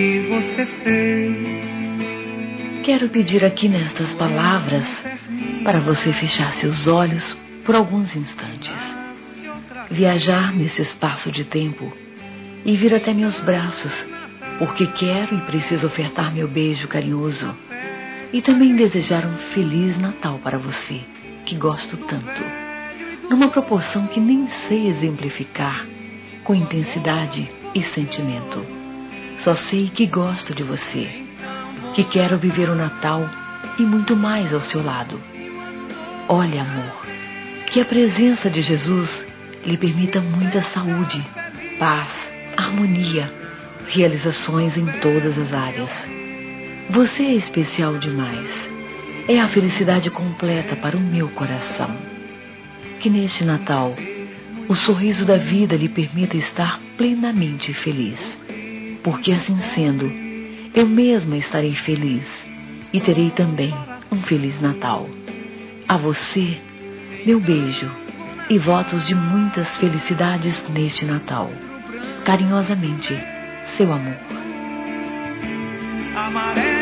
que você fez. Quero pedir aqui nestas palavras para você fechar seus olhos por alguns instantes, viajar nesse espaço de tempo e vir até meus braços, porque quero e preciso ofertar meu beijo carinhoso e também desejar um Feliz Natal para você, que gosto tanto, numa proporção que nem sei exemplificar com intensidade e sentimento. Só sei que gosto de você, que quero viver o Natal e muito mais ao seu lado. Olha, amor, que a presença de Jesus lhe permita muita saúde, paz, harmonia, realizações em todas as áreas. Você é especial demais. É a felicidade completa para o meu coração. Que neste Natal, o sorriso da vida lhe permita estar plenamente feliz. Porque assim sendo, eu mesma estarei feliz e terei também um Feliz Natal. A você, meu beijo e votos de muitas felicidades neste Natal. Carinhosamente, seu amor. Amarelo.